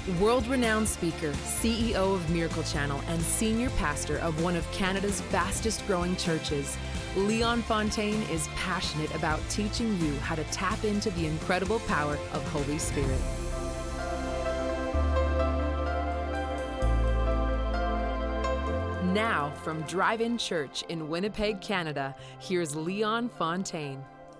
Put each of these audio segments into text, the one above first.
World-renowned speaker, CEO of Miracle Channel, and senior pastor of one of Canada's fastest-growing churches, Leon Fontaine is passionate about teaching you how to tap into the incredible power of Holy Spirit. Now, from Drive-In Church in Winnipeg, Canada, here's Leon Fontaine.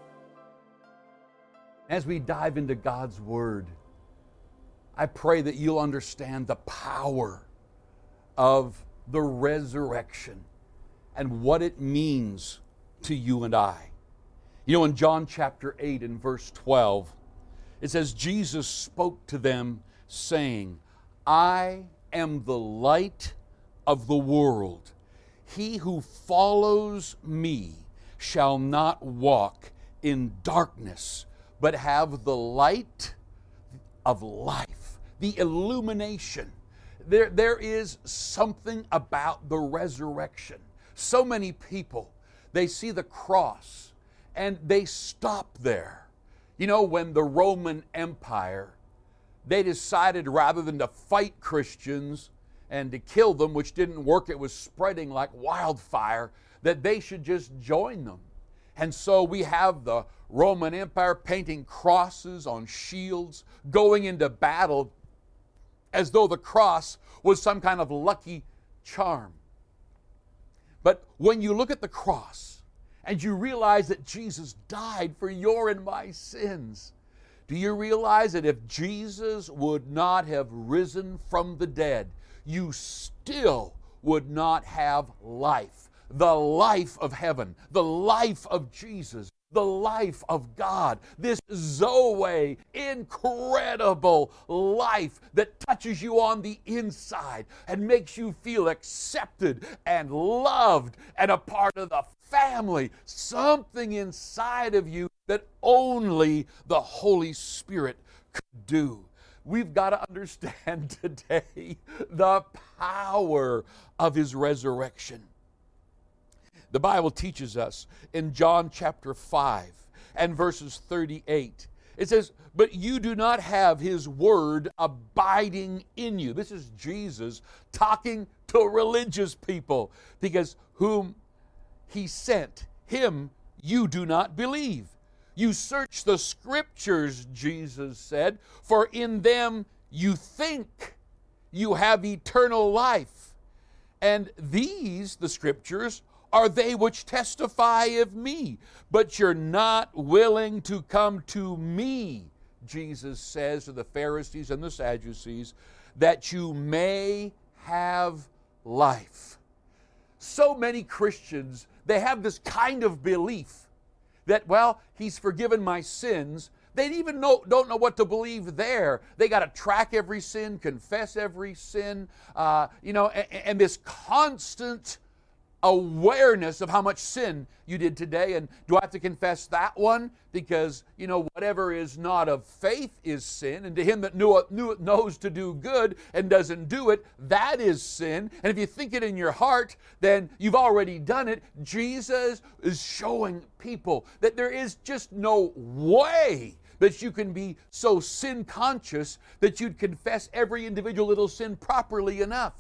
As we dive into God's Word, I pray that you'll understand the power of the resurrection and what it means to you and I. You know, in John chapter 8 and verse 12, it says, Jesus spoke to them saying, I am the light of the world. He who follows me shall not walk in darkness, but have the light of life, the illumination. There is something about the resurrection. So many people, they see the cross and they stop there. You know, when the Roman Empire, they decided rather than to fight Christians and to kill them, which didn't work, it was spreading like wildfire, that they should just join them. And so we have the Roman Empire painting crosses on shields, going into battle as though the cross was some kind of lucky charm. But when you look at the cross and you realize that Jesus died for your and my sins, do you realize that if Jesus would not have risen from the dead, you still would not have life? The life of heaven, the life of Jesus, the life of God, this Zoe, incredible life that touches you on the inside and makes you feel accepted and loved and a part of the family, something inside of you that only the Holy Spirit could do. We've got to understand today the power of His resurrection. The Bible teaches us in John chapter 5 and verses 38. It says, but you do not have His word abiding in you. This is Jesus talking to religious people, because whom He sent, Him you do not believe. You search the Scriptures, Jesus said, for in them you think you have eternal life. And these, the Scriptures, are they which testify of me. But you're not willing to come to me, Jesus says to the Pharisees and the Sadducees, that you may have life. So many Christians, they have this kind of belief that, well, He's forgiven my sins. They even don't know what to believe there. They got to track every sin, confess every sin, and this constant awareness of how much sin you did today. And do I have to confess that one? Because, whatever is not of faith is sin. And to him that knows to do good and doesn't do it, that is sin. And if you think it in your heart, then you've already done it. Jesus is showing people that there is just no way that you can be so sin conscious that you'd confess every individual little sin properly enough.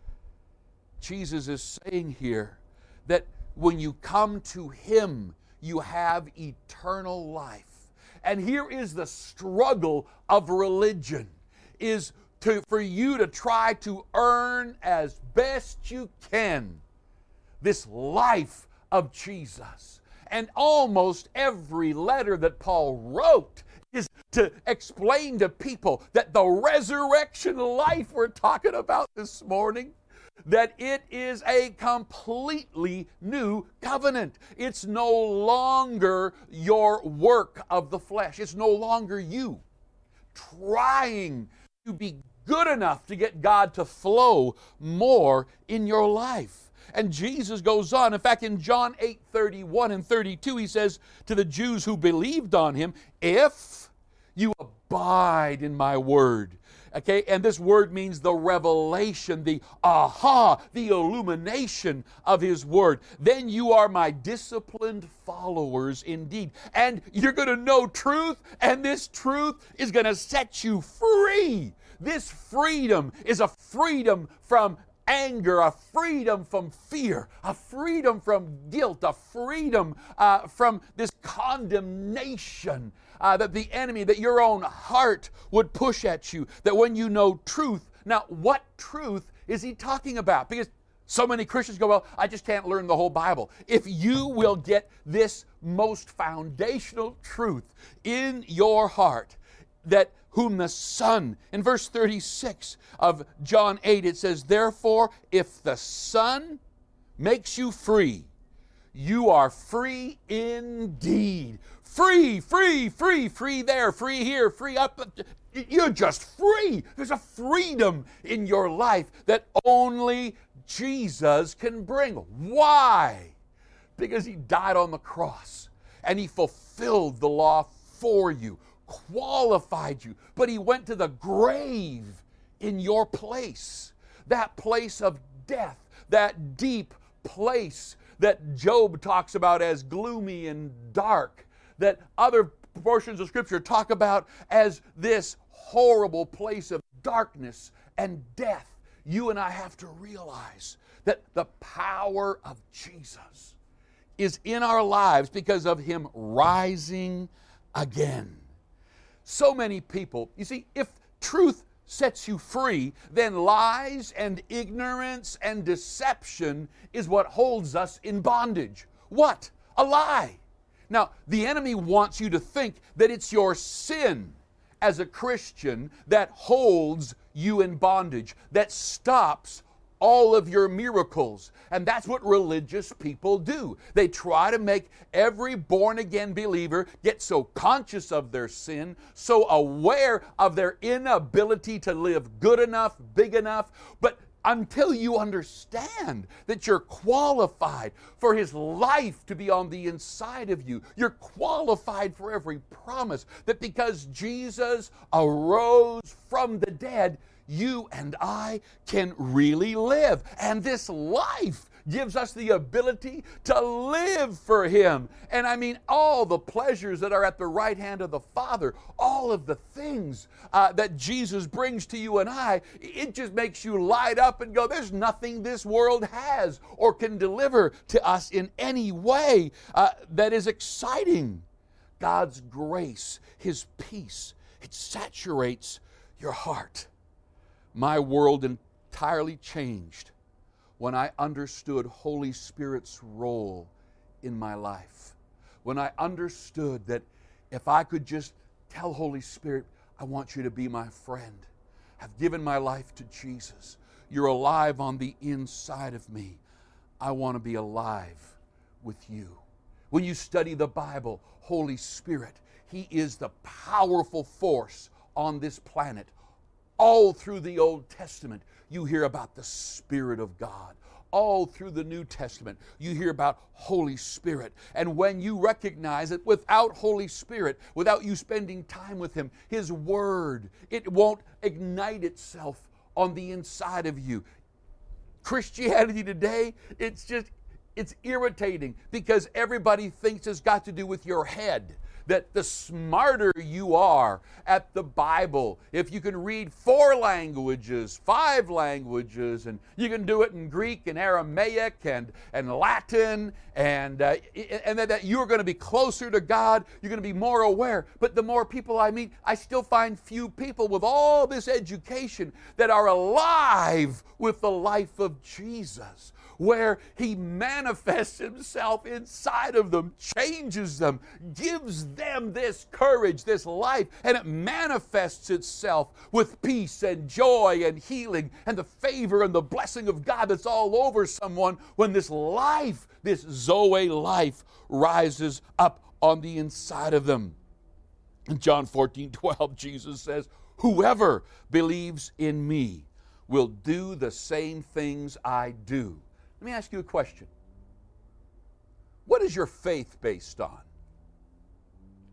Jesus is saying here that when you come to Him, you have eternal life. And here is the struggle of religion, is for you to try to earn as best you can this life of Jesus. And almost every letter that Paul wrote is to explain to people that the resurrection life we're talking about this morning, that it is a completely new covenant. It's no longer your work of the flesh. It's no longer you trying to be good enough to get God to flow more in your life. And Jesus goes on. In fact, in John 8:31 and 32, He says to the Jews who believed on Him, if you abide in my word. Okay, and this word means the revelation, the aha, the illumination of his word. Then you are my disciplined followers indeed. And you're going to know truth, and this truth is going to set you free. This freedom is a freedom from anger, a freedom from fear, a freedom from guilt, a freedom from this condemnation that the enemy, that your own heart would push at you, that when you know truth. Now, what truth is he talking about? Because so many Christians go, well, I just can't learn the whole Bible. If you will get this most foundational truth in your heart, that whom the Son, in verse 36 of John 8, it says, therefore, if the Son makes you free, you are free indeed. Free, free, free, free there, free here, free up. You're just free. There's a freedom in your life that only Jesus can bring. Why? Because he died on the cross and he fulfilled the law for you, qualified you, but he went to the grave in your place. That place of death, that deep place that Job talks about as gloomy and dark, that other portions of Scripture talk about as this horrible place of darkness and death. You and I have to realize that the power of Jesus is in our lives because of him rising again. So many people, you see, if truth sets you free, then lies and ignorance and deception is what holds us in bondage. What? A lie. Now, the enemy wants you to think that it's your sin as a Christian that holds you in bondage, that stops all of your miracles. And that's what religious people do. They try to make every born-again believer get so conscious of their sin, so aware of their inability to live good enough, big enough, but until you understand that you're qualified for his life to be on the inside of you, you're qualified for every promise, that because Jesus arose from the dead, you and I can really live. And this life gives us the ability to live for him. And I mean, all the pleasures that are at the right hand of the Father, all of the things that Jesus brings to you and I, it just makes you light up and go, there's nothing this world has or can deliver to us in any way that is exciting. God's grace, his peace, it saturates your heart. My world entirely changed when I understood Holy Spirit's role in my life. When I understood that if I could just tell Holy Spirit, I want you to be my friend. I've given my life to Jesus. You're alive on the inside of me. I want to be alive with you. When you study the Bible, Holy Spirit, he is the powerful force on this planet. All through the Old Testament, you hear about the Spirit of God. All through the New Testament, you hear about Holy Spirit. And when you recognize that without Holy Spirit, without you spending time with him, his word, it won't ignite itself on the inside of you. Christianity today, it's irritating because everybody thinks it's got to do with your head. That the smarter you are at the Bible, if you can read 4 languages, 5 languages, and you can do it in Greek and Aramaic and Latin, and that you're going to be closer to God, you're going to be more aware. But the more people I meet, I still find few people with all this education that are alive with the life of Jesus, where he manifests himself inside of them, changes them, gives them this courage, this life, and it manifests itself with peace and joy and healing and the favor and the blessing of God that's all over someone when this life, this Zoe life, rises up on the inside of them. In John 14:12, Jesus says, whoever believes in me will do the same things I do. Let me ask you a question. What is your faith based on?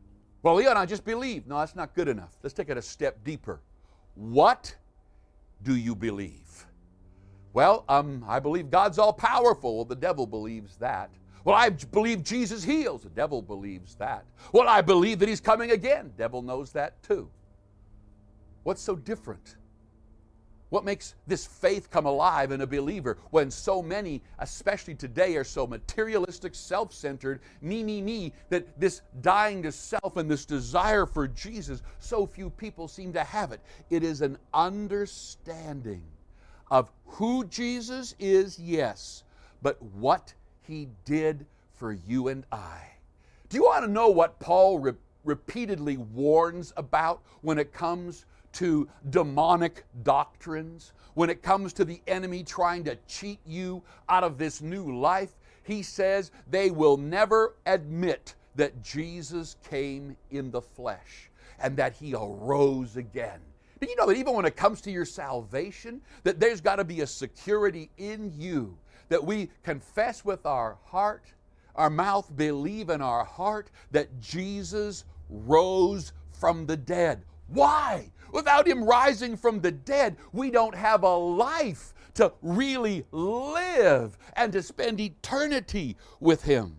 Well, Leon, I just believe. No, that's not good enough. Let's take it a step deeper. What do you believe? Well, I believe God's all-powerful. Well, the devil believes that. Well, I believe Jesus heals. The devil believes that. Well, I believe that He's coming again. The devil knows that too. What's so different? What makes this faith come alive in a believer when so many, especially today, are so materialistic, self-centered, me, that this dying to self and this desire for Jesus, so few people seem to have it. It is an understanding of who Jesus is, yes, but what He did for you and I. Do you want to know what Paul repeatedly warns about when it comes to demonic doctrines, when it comes to the enemy trying to cheat you out of this new life? He says they will never admit that Jesus came in the flesh and that He arose again. Do you know that even when it comes to your salvation, that there's got to be a security in you, that we confess with our heart, our mouth believe in our heart that Jesus rose from the dead. Why? Without Him rising from the dead, we don't have a life to really live and to spend eternity with Him.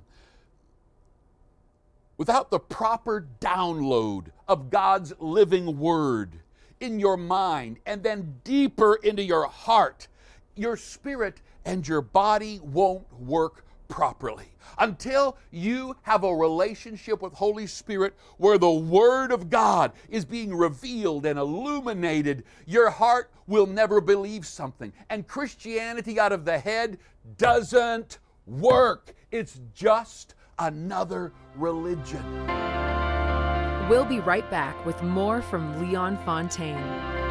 Without the proper download of God's living Word in your mind and then deeper into your heart, your spirit and your body won't work properly. Until you have a relationship with Holy Spirit where the Word of God is being revealed and illuminated, your heart will never believe something. And Christianity out of the head doesn't work. It's just another religion. We'll be right back with more from Leon Fontaine.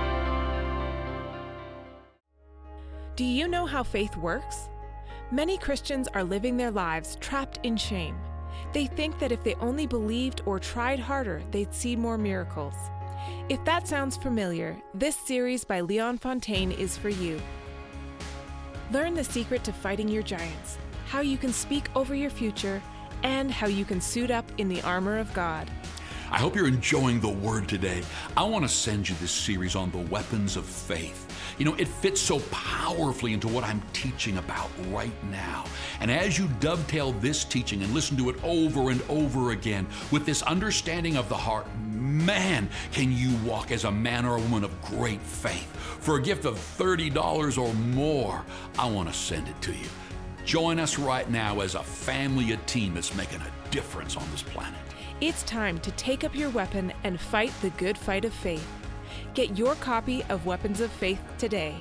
Do you know how faith works? Many Christians are living their lives trapped in shame. They think that if they only believed or tried harder, they'd see more miracles. If that sounds familiar, this series by Leon Fontaine is for you. Learn the secret to fighting your giants, how you can speak over your future, and how you can suit up in the armor of God. I hope you're enjoying the Word today. I want to send you this series on the weapons of faith. You know, it fits so powerfully into what I'm teaching about right now. And as you dovetail this teaching and listen to it over and over again with this understanding of the heart, man, can you walk as a man or a woman of great faith. For a gift of $30 or more, I want to send it to you. Join us right now as a family, a team that's making a difference on this planet. It's time to take up your weapon and fight the good fight of faith. Get your copy of Weapons of Faith today.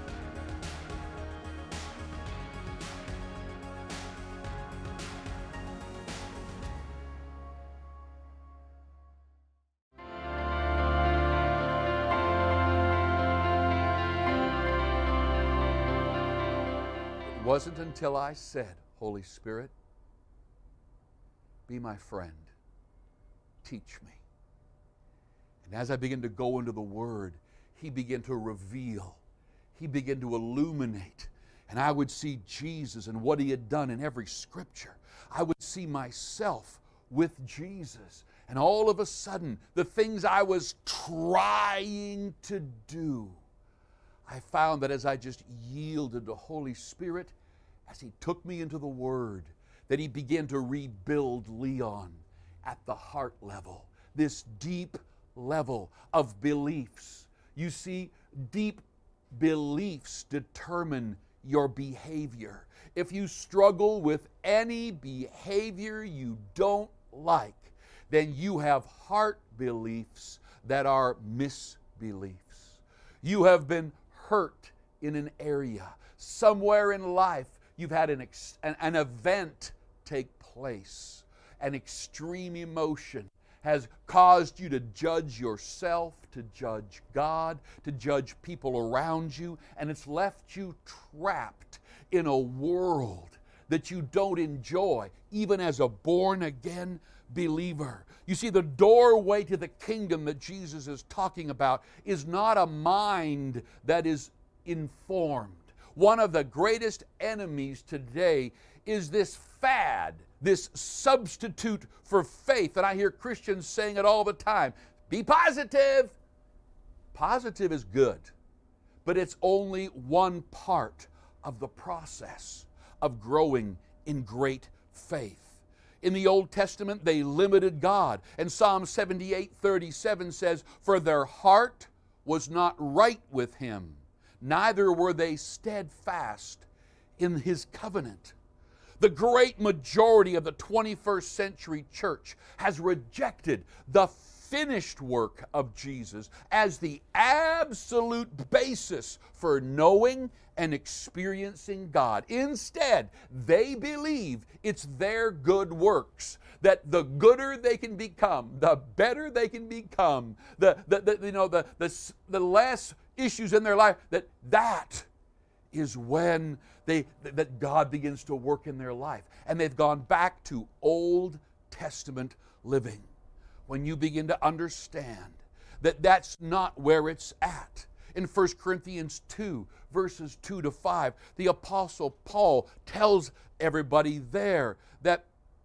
It wasn't until I said, Holy Spirit, be my friend, teach me. And as I began to go into the Word, He began to reveal. He began to illuminate. And I would see Jesus and what He had done in every Scripture. I would see myself with Jesus. And all of a sudden, the things I was trying to do, I found that as I just yielded to Holy Spirit, as He took me into the Word, that He began to rebuild Leon at the heart level, this deep level of beliefs. You see, deep beliefs determine your behavior. If you struggle with any behavior you don't like, then you have heart beliefs that are misbeliefs. You have been hurt in an area. Somewhere in life, you've had an event take place. An extreme emotion has caused you to judge yourself, to judge God, to judge people around you, and it's left you trapped in a world that you don't enjoy, even as a born-again believer. You see, the doorway to the kingdom that Jesus is talking about is not a mind that is informed. One of the greatest enemies today is this fad, this substitute for faith. And I hear Christians saying it all the time. Be positive. Positive is good, but it's only one part of the process of growing in great faith. In the Old Testament, they limited God. And Psalm 78:37 says, "For their heart was not right with him, neither were they steadfast in his covenant." The great majority of the 21st century church has rejected the finished work of Jesus as the absolute basis for knowing and experiencing God. Instead, they believe it's their good works, that the gooder they can become, the better they can become, the less issues in their life, that is when that God begins to work in their life. And they've gone back to Old Testament living. When you begin to understand that that's not where it's at. In 1 Corinthians 2, verses 2 to 5, the Apostle Paul tells everybody there that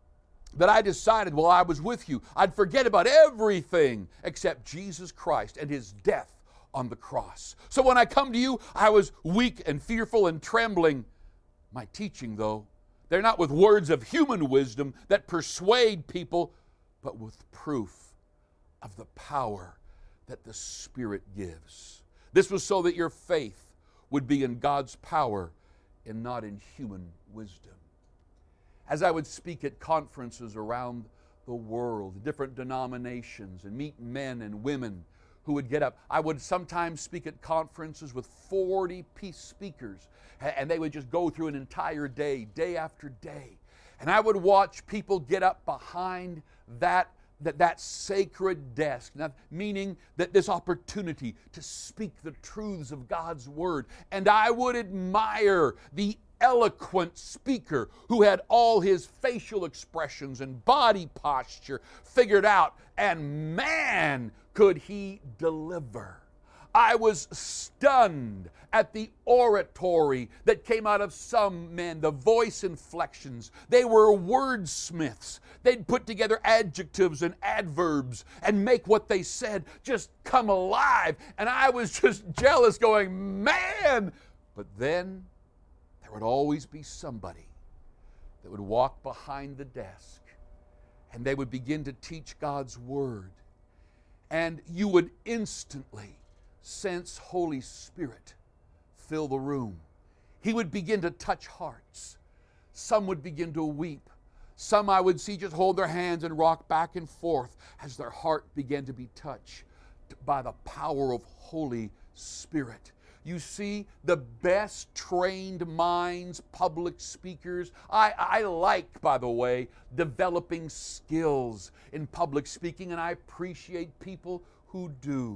I decided while I was with you, I'd forget about everything except Jesus Christ and his death on the cross. So when I come to you, I was weak and fearful and trembling. My teaching, though, they're not with words of human wisdom that persuade people, but with proof of the power that the Spirit gives. This was so that your faith would be in God's power and not in human wisdom. As I would speak at conferences around the world, different denominations, and meet men and women who would get up, I would sometimes speak at conferences with 40 speakers, and they would just go through an entire day, day after day. And I would watch people get up behind that sacred desk, meaning that this opportunity to speak the truths of God's Word. And I would admire the eloquent speaker who had all his facial expressions and body posture figured out, and man, could he deliver. I was stunned at the oratory that came out of some men, the voice inflections. They were wordsmiths. They'd put together adjectives and adverbs and make what they said just come alive. And I was just jealous, going, man! But then there would always be somebody that would walk behind the desk, and they would begin to teach God's Word. And you would instantly sense Holy Spirit fill the room. He would begin to touch hearts. Some would begin to weep. Some I would see just hold their hands and rock back and forth as their heart began to be touched by the power of Holy Spirit. You see, the best trained minds, public speakers, I like, by the way, developing skills in public speaking, and I appreciate people who do.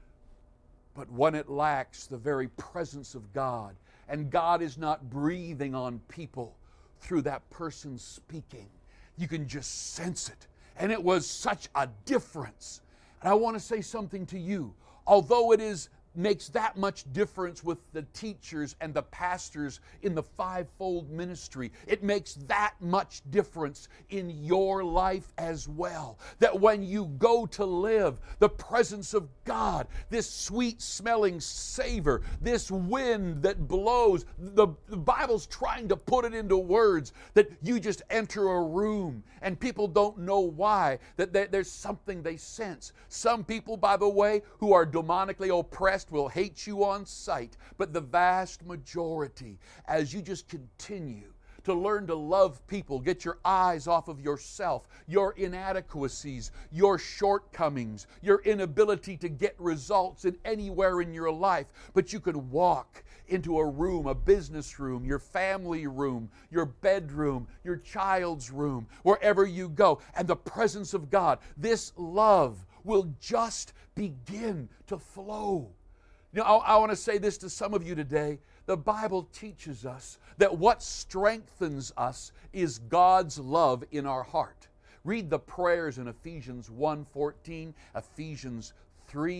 But when it lacks the very presence of God, and God is not breathing on people through that person speaking, you can just sense it. And it was such a difference. And I want to say something to you. Although it makes that much difference with the teachers and the pastors in the fivefold ministry, it makes that much difference in your life as well. That when you go to live, the presence of God, this sweet smelling savor, this wind that blows, the Bible's trying to put it into words, that you just enter a room and people don't know why, that there's something they sense. Some people, by the way, who are demonically oppressed will hate you on sight, but the vast majority, as you just continue to learn to love people, get your eyes off of yourself, your inadequacies, your shortcomings, your inability to get results in anywhere in your life, but you can walk into a room, a business room, your family room, your bedroom, your child's room, wherever you go, and the presence of God, this love will just begin to flow. You know, I want to say this to some of you today. The Bible teaches us that what strengthens us is God's love in our heart. Read the prayers in Ephesians 1:14, Ephesians 3,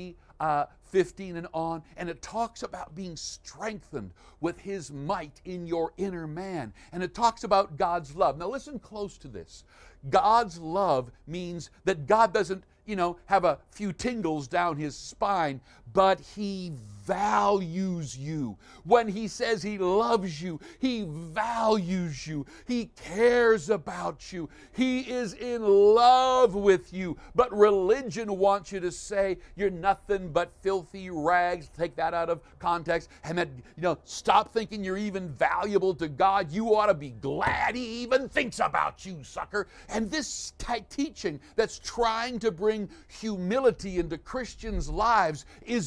15 and on, and it talks about being strengthened with His might in your inner man. And it talks about God's love. Now listen close to this. God's love means that God doesn't, have a few tingles down His spine, but He values you. When He says He loves you, He values you. He cares about you. He is in love with you. But religion wants you to say you're nothing but filthy rags. Take that out of context. And that, stop thinking you're even valuable to God. You ought to be glad He even thinks about you, sucker. And this teaching that's trying to bring humility into Christians' lives is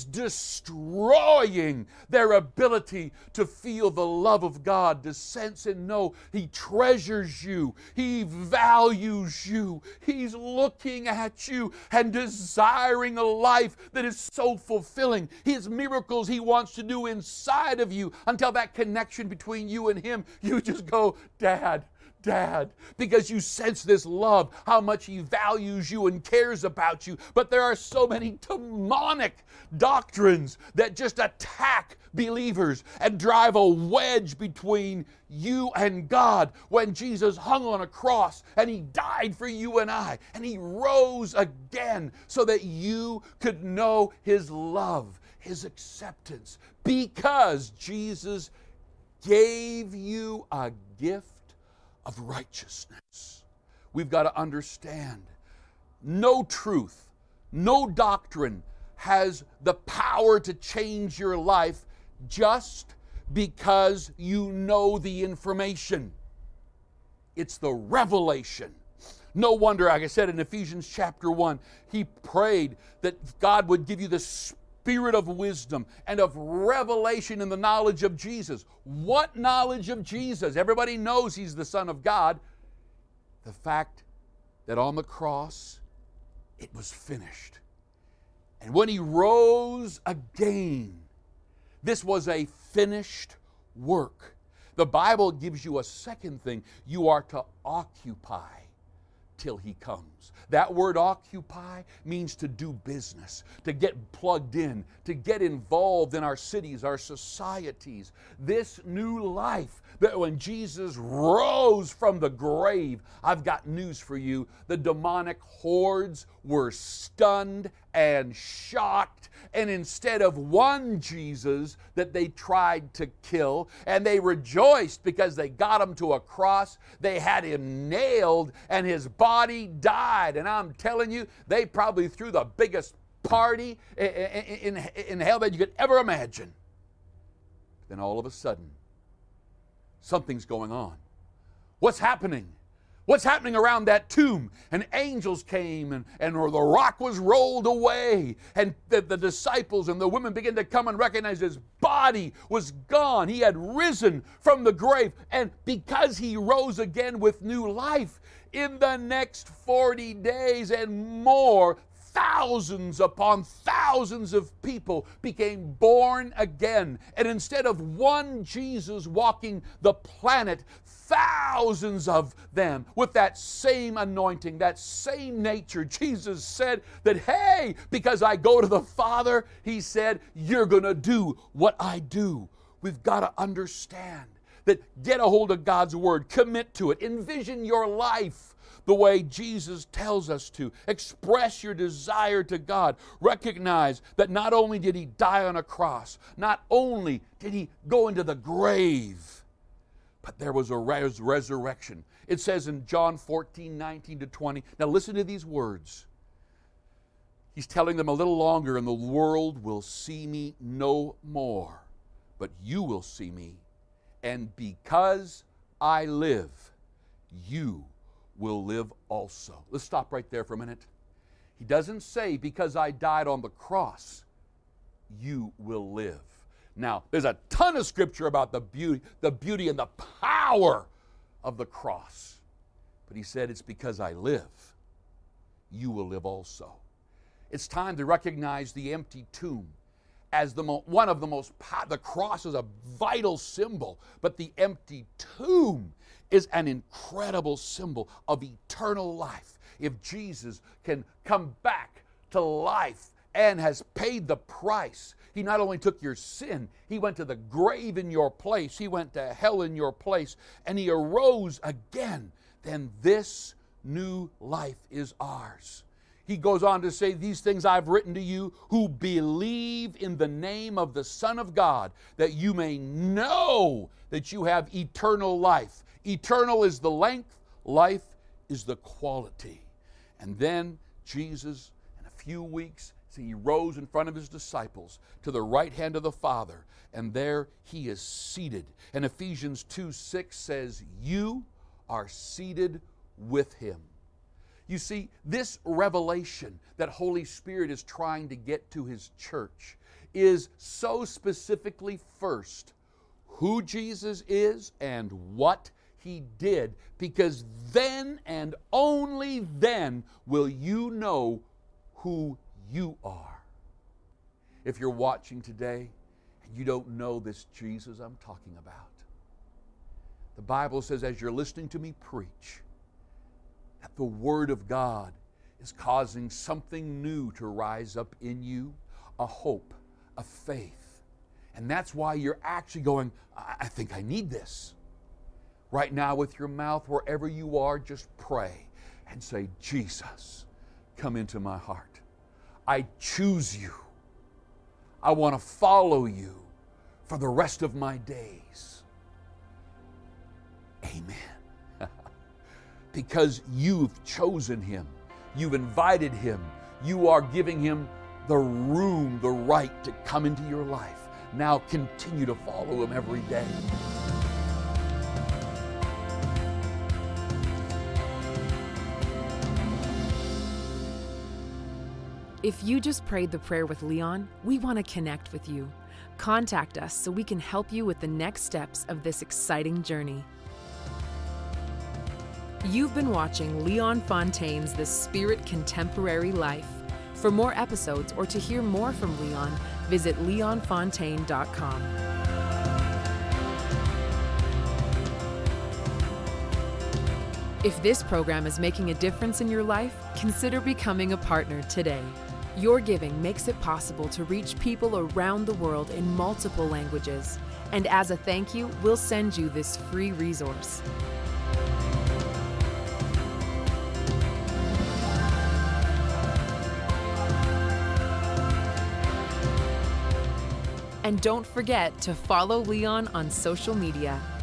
destroying their ability to feel the love of God, to sense and know He treasures you, He values you, He's looking at you and desiring a life that is so fulfilling. His miracles He wants to do inside of you. Until that connection between you and Him, you just go, Dad, because you sense this love, how much He values you and cares about you. But there are so many demonic doctrines that just attack believers and drive a wedge between you and God. When Jesus hung on a cross and He died for you and I, and He rose again so that you could know His love, His acceptance, because Jesus gave you a gift of righteousness. We've got to understand, no truth, no doctrine has the power to change your life just because you know the information. It's the revelation. No wonder, like I said in Ephesians chapter 1, he prayed that God would give you the spirit of wisdom and of revelation in the knowledge of Jesus. What knowledge of Jesus? Everybody knows He's the Son of God. The fact that on the cross it was finished. And when He rose again, this was a finished work. The Bible gives you a second thing. You are to occupy till He comes. That word occupy means to do business, to get plugged in, to get involved in our cities, our societies. This new life, that when Jesus rose from the grave, I've got news for you. The demonic hordes were stunned and shocked, and instead of one Jesus that they tried to kill, and they rejoiced because they got Him to a cross, they had Him nailed and His body died. And I'm telling you, they probably threw the biggest party in hell that you could ever imagine. Then all of a sudden, something's going on. What's happening? What's happening around that tomb? And angels came and the rock was rolled away. And the disciples and the women began to come and recognize His body was gone. He had risen from the grave. And because He rose again with new life, in the next 40 days and more, thousands upon thousands of people became born again. And instead of one Jesus walking the planet, thousands of them with that same anointing, that same nature. Jesus said that, hey, because I go to the Father, He said, you're going to do what I do. We've got to understand that. Get a hold of God's Word, commit to it, envision your life the way Jesus tells us to. Express your desire to God. Recognize that not only did He die on a cross, not only did He go into the grave, but there was a resurrection. It says in John 14:19-20. Now listen to these words. He's telling them a little longer, and the world will see me no more, but you will see me. And because I live, you will live also. Let's stop right there for a minute. He doesn't say, because I died on the cross, you will live. Now, there's a ton of scripture about the beauty and the power of the cross. But He said, it's because I live, you will live also. It's time to recognize the empty tomb as one of the most, the cross is a vital symbol, but the empty tomb is an incredible symbol of eternal life. If Jesus can come back to life and has paid the price. He not only took your sin, He went to the grave in your place, He went to hell in your place, and He arose again. Then this new life is ours. He goes on to say, these things I've written to you who believe in the name of the Son of God, that you may know that you have eternal life. Eternal is the length, life is the quality. And then Jesus, in a few weeks, He rose in front of His disciples to the right hand of the Father, and there He is seated. And Ephesians 2:6 says, you are seated with Him. You see, this revelation that Holy Spirit is trying to get to His church is so specifically first who Jesus is and what He did, because then and only then will you know who you are. If you're watching today and you don't know this Jesus I'm talking about, the Bible says as you're listening to me preach, that the Word of God is causing something new to rise up in you, a hope, a faith. And that's why you're actually going, I think I need this. Right now with your mouth, wherever you are, just pray and say, Jesus, come into my heart. I choose you. I want to follow you for the rest of my days. Amen. Because you've chosen Him. You've invited Him. You are giving Him the room, the right to come into your life. Now continue to follow Him every day. If you just prayed the prayer with Leon, we want to connect with you. Contact us so we can help you with the next steps of this exciting journey. You've been watching Leon Fontaine's The Spirit Contemporary Life. For more episodes or to hear more from Leon, visit leonfontaine.com. If this program is making a difference in your life, consider becoming a partner today. Your giving makes it possible to reach people around the world in multiple languages. And as a thank you, we'll send you this free resource. And don't forget to follow Leon on social media.